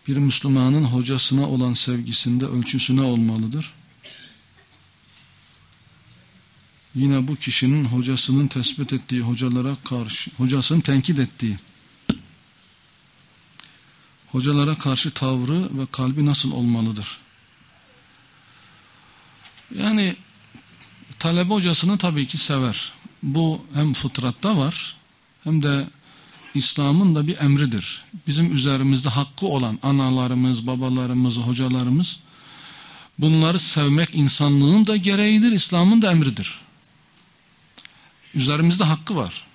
bir Müslümanın hocasına olan sevgisinde ölçüsü ne olmalıdır? Yine bu kişinin hocasının tespit ettiği hocalara karşı, hocasını tenkit ettiği hocalara karşı tavrı ve kalbi nasıl olmalıdır? Yani talebe hocasını tabii ki sever. Bu hem fıtratta var hem de İslam'ın da bir emridir. Bizim üzerimizde hakkı olan analarımız, babalarımız, hocalarımız, bunları sevmek insanlığın da gereğidir, İslam'ın da emridir. Üzerimizde hakkı var.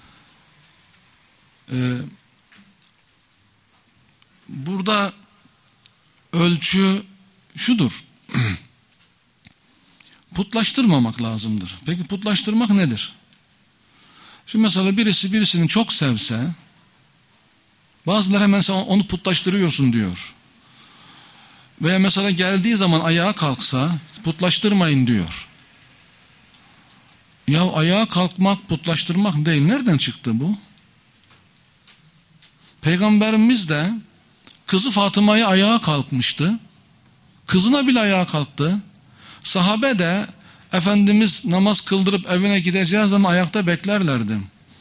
Burada ölçü şudur. Putlaştırmamak lazımdır. Peki putlaştırmak nedir? Şimdi mesela birisi birisini çok sevse, bazıları hemen sen onu putlaştırıyorsun diyor. Veya mesela geldiği zaman ayağa kalksa putlaştırmayın diyor. Ya ayağa kalkmak putlaştırmak değil. Nereden çıktı bu? Peygamberimiz de kızı Fatıma'ya ayağa kalkmıştı. Kızına bile ayağa kalktı. Sahabe de Efendimiz namaz kıldırıp evine gideceği zaman ayakta beklerlerdi.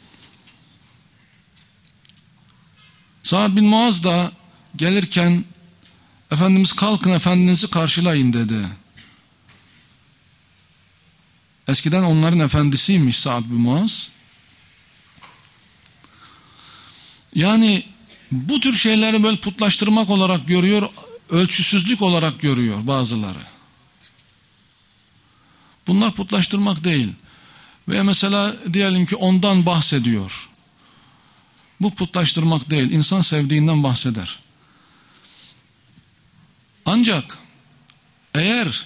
Sa'd bin Muaz da gelirken Efendimiz kalkın efendinizi karşılayın dedi. Eskiden onların efendisiymiş Sa'd bin Muaz. Yani bu tür şeyleri böyle putlaştırmak olarak görüyor, ölçüsüzlük olarak görüyor bazıları. Bunlar putlaştırmak değil. Veya mesela diyelim ki ondan bahsediyor. Bu putlaştırmak değil. İnsan sevdiğinden bahseder. Ancak eğer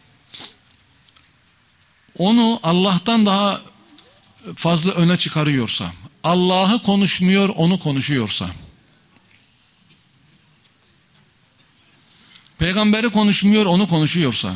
onu Allah'tan daha fazla öne çıkarıyorsa, Allah'ı konuşmuyor, onu konuşuyorsa, peygamberi konuşmuyor, onu konuşuyorsa,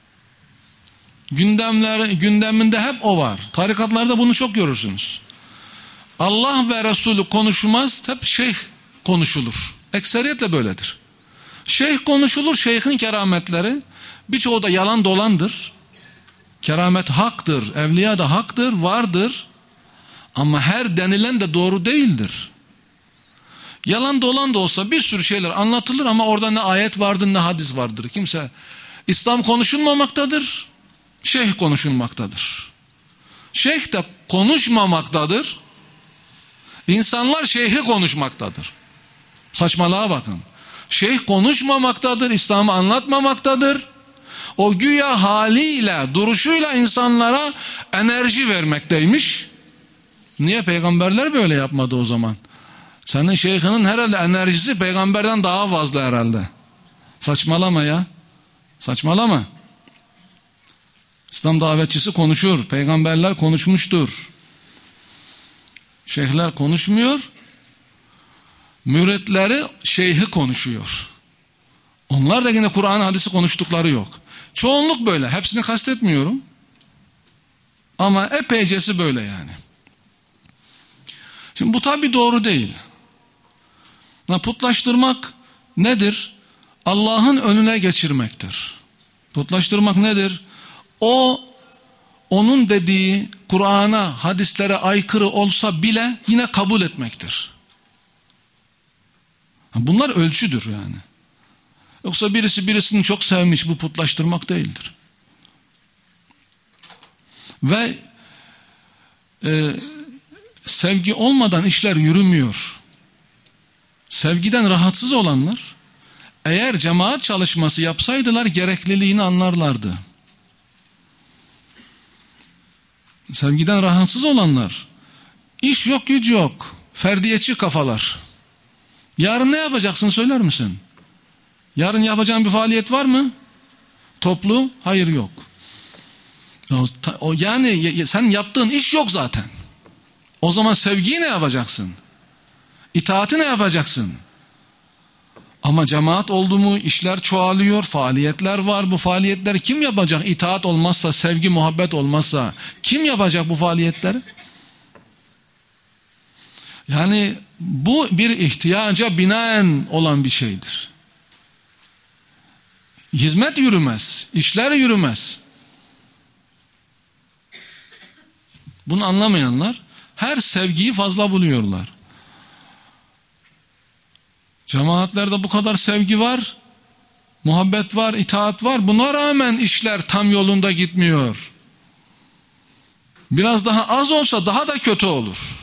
gündeminde hep o var. Tarikatlarda bunu çok görürsünüz. Allah ve Resulü konuşmaz, hep şeyh konuşulur. Ekseriyetle böyledir. Şeyh konuşulur, şeyhin kerametleri, birçoğu da yalan dolandır. Keramet haktır, evliya da haktır, vardır. Ama her denilen de doğru değildir. Yalan dolan da olsa bir sürü şeyler anlatılır ama orada ne ayet vardır ne hadis vardır. Kimse, İslam konuşulmamaktadır, şeyh konuşulmaktadır. Şeyh de konuşmamaktadır. İnsanlar şeyhi konuşmaktadır. Saçmalığa bakın. Şeyh konuşmamaktadır, İslam'ı anlatmamaktadır. O güya haliyle, duruşuyla insanlara enerji vermekteymiş. Niye peygamberler böyle yapmadı o zaman? Senin şeyhinin herhalde enerjisi peygamberden daha fazla herhalde. Saçmalama ya. Saçmalama. İslam davetçisi konuşur. Peygamberler konuşmuştur. Şeyhler konuşmuyor. Müritleri şeyhi konuşuyor. Onlar da yine Kur'an hadisi konuştukları yok. Çoğunluk böyle. Hepsini kastetmiyorum. Ama epeycesi böyle yani. Şimdi bu tabi doğru değil. Putlaştırmak nedir? Allah'ın önüne geçirmektir. Putlaştırmak nedir? Onun dediği Kur'an'a, hadislere aykırı olsa bile yine kabul etmektir. Bunlar ölçüdür yani. Yoksa birisi birisini çok sevmiş, bu putlaştırmak değildir. Ve sevgi olmadan işler yürümüyor. Sevgiden rahatsız olanlar eğer cemaat çalışması yapsaydılar gerekliliğini anlarlardı. Sevgiden rahatsız olanlar, iş yok güç yok, ferdiyetçi kafalar. Yarın ne yapacaksın söyler misin? Yarın yapacağın bir faaliyet var mı? Toplu? Hayır yok. Yani sen yaptığın iş yok zaten. O zaman sevgiyi ne yapacaksın? İtaati ne yapacaksın? Ama cemaat oldu mu işler çoğalıyor, faaliyetler var. Bu faaliyetleri kim yapacak? İtaat olmazsa, sevgi, muhabbet olmazsa kim yapacak bu faaliyetleri? Yani bu bir ihtiyaca binaen olan bir şeydir. hizmet yürümez, işler yürümez. Bunu anlamayanlar her sevgiyi fazla buluyorlar. Cemaatlerde bu kadar sevgi var, muhabbet var, itaat var. Buna rağmen işler tam yolunda gitmiyor. Biraz daha az olsa daha da kötü olur.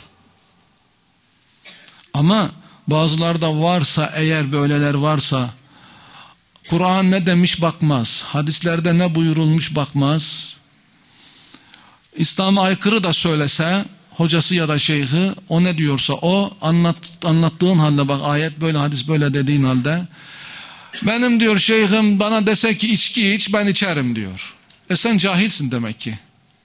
Ama bazılarda varsa, eğer böyleler varsa, Kur'an ne demiş bakmaz, hadislerde ne buyurulmuş bakmaz. İslam'a aykırı da söylese hocası ya da şeyhi, o ne diyorsa o, anlattığın halde, bak ayet böyle hadis böyle dediğin halde, benim diyor şeyhim bana dese ki içki iç, ben içerim diyor. Sen cahilsin demek ki.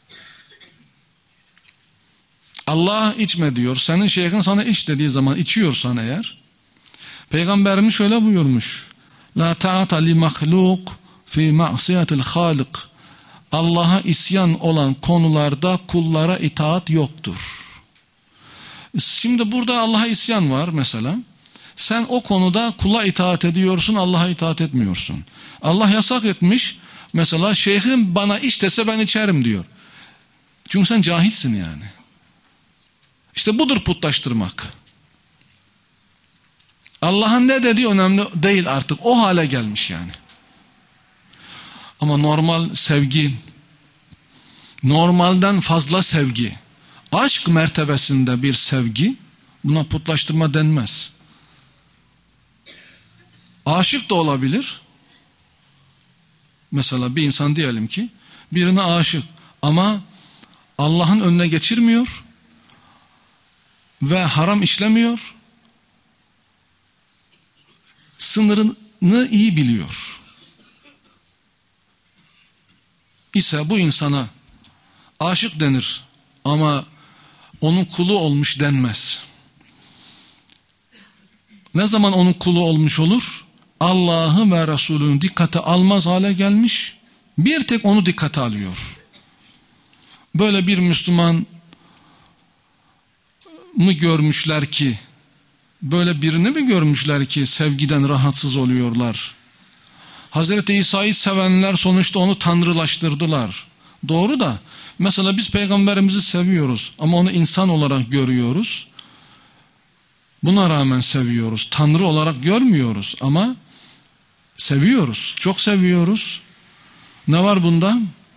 Allah içme diyor. Senin şeyhin sana iç dediği zaman içiyorsan eğer, Peygamberimiz şöyle buyurmuş: La ta'ata li mahluk fi ma'siyatil halik. Allah'a isyan olan konularda kullara itaat yoktur. Şimdi burada Allah'a isyan var mesela. Sen o konuda kula itaat ediyorsun, Allah'a itaat etmiyorsun. Allah yasak etmiş. Mesela şeyhim bana iç dese ben içerim diyor. Çünkü sen cahilsin yani. İşte budur putlaştırmak. Allah'ın ne dediği önemli değil artık. O hale gelmiş yani. Ama normal sevgi, normalden fazla sevgi, aşk mertebesinde bir sevgi, buna putlaştırma denmez. Aşık da olabilir. Mesela bir insan diyelim ki birine aşık ama Allah'ın önüne geçirmiyor ve haram işlemiyor, sınırını iyi biliyor ise bu insana aşık denir ama onun kulu olmuş denmez. Ne zaman onun kulu olmuş olur? Allah'ı ve Resulü'nü dikkate almaz hale gelmiş, bir tek onu dikkate alıyor. Böyle bir Müslüman mı görmüşler ki, böyle birini mi görmüşler ki sevgiden rahatsız oluyorlar? Hazreti İsa'yı sevenler sonuçta onu tanrılaştırdılar. Doğru da mesela biz peygamberimizi seviyoruz ama onu insan olarak görüyoruz. Buna rağmen seviyoruz. Tanrı olarak görmüyoruz ama seviyoruz. Çok seviyoruz. Ne var bunda?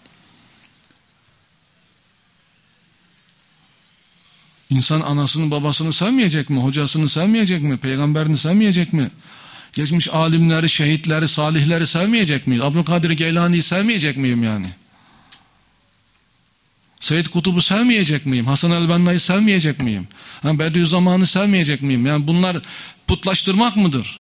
İnsan anasını babasını sevmeyecek mi? Hocasını sevmeyecek mi? Peygamberini sevmeyecek mi? Geçmiş alimleri, şehitleri, salihleri sevmeyecek miyiz? Abdülkadir Geylani'yi sevmeyecek miyim yani? Seyyid Kutub'u sevmeyecek miyim? Hasan el-Benna'yı sevmeyecek miyim? Bediüzzaman'ı sevmeyecek miyim? Yani bunlar putlaştırmak mıdır?